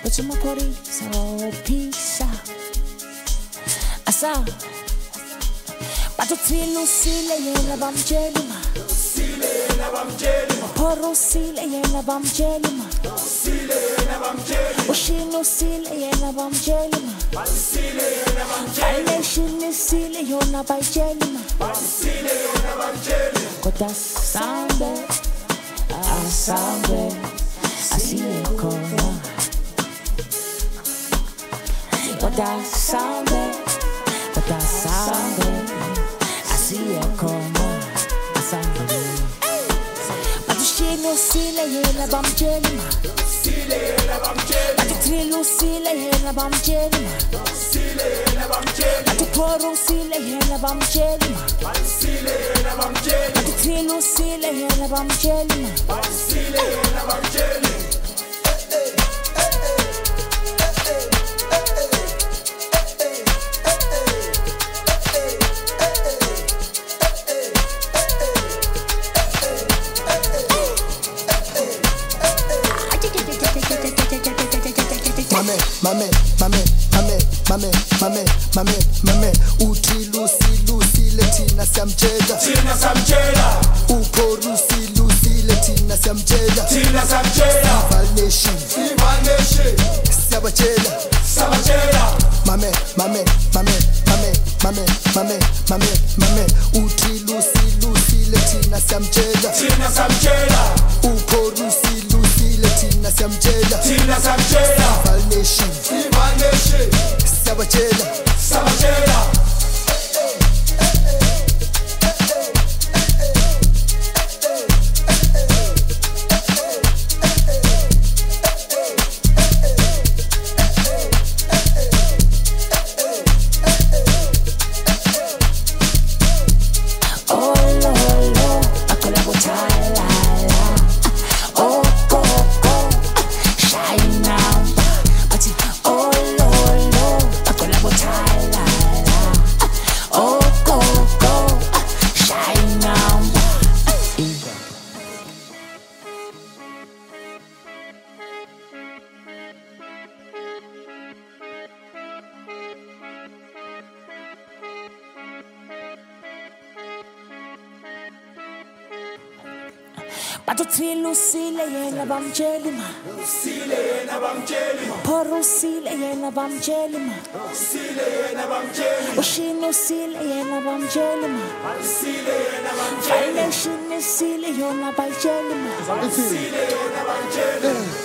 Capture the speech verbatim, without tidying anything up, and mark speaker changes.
Speaker 1: but to my body, so peace out. Asa, but to feel Lucille, yena bam jelima.
Speaker 2: Lucille, yena bam jelima.
Speaker 1: Poro sile, yena bam jelima.
Speaker 2: Lucille, yena bam jelima.
Speaker 1: Oshino sile, yena bam jelima.
Speaker 2: Lucille, yena bam jelima.
Speaker 1: Aleshini sile, yona by jelima.
Speaker 2: Lucille, yena bam jelima.
Speaker 1: Kota sambe, asambe, asiye kona. Kota sambe, kota sambe, asiye kona, asambe. Batushino sile yena bam jelima.
Speaker 2: Lucille, yena bam jelima.
Speaker 1: Batutrilu sile yena bam jelima.
Speaker 2: Lucille, yena bam jelima.
Speaker 1: Batuporo sile yena bam jelima.
Speaker 2: Lucille, yena bam jelima.
Speaker 1: Batutrilu sile yena bam jelima.
Speaker 2: Lucille, yena bam jelima.
Speaker 3: Mame, mame, mame, mame, mame, mame, mame, mame. Uthi Lucy, Lucy letina siyamtshela.
Speaker 2: Thina samtshela.
Speaker 3: Upho Lucy, Lucy letina siyamtshela.
Speaker 2: Thina samtshela.
Speaker 3: Valnation,
Speaker 2: Ivaneshe.
Speaker 3: siyabatshela.
Speaker 2: Sabatshela.
Speaker 3: Mame, mame, mame, mame, mame, mame, mame, mame. Uthi Lucy, Lucy letina siyamtshela.
Speaker 2: Thina samtshela.
Speaker 3: Upho Lucy, Lucy letina siyamtshela.
Speaker 2: Thina samtshela.
Speaker 3: Valnation,
Speaker 2: Ivaneshe.
Speaker 3: siyabatshela.
Speaker 2: Sabatshela.
Speaker 1: Batutrilu sile yena bam jelima.
Speaker 2: Lucille, yena bam jelima.
Speaker 1: Poro sile yena bam jelima.
Speaker 2: Lucille, yena bam jelima.
Speaker 1: Oshino sile yena bam jelima.
Speaker 2: Lucille, yena bam jelima.
Speaker 1: Aleshini sile yona by jelima.
Speaker 2: Lucille, yena bam jelima.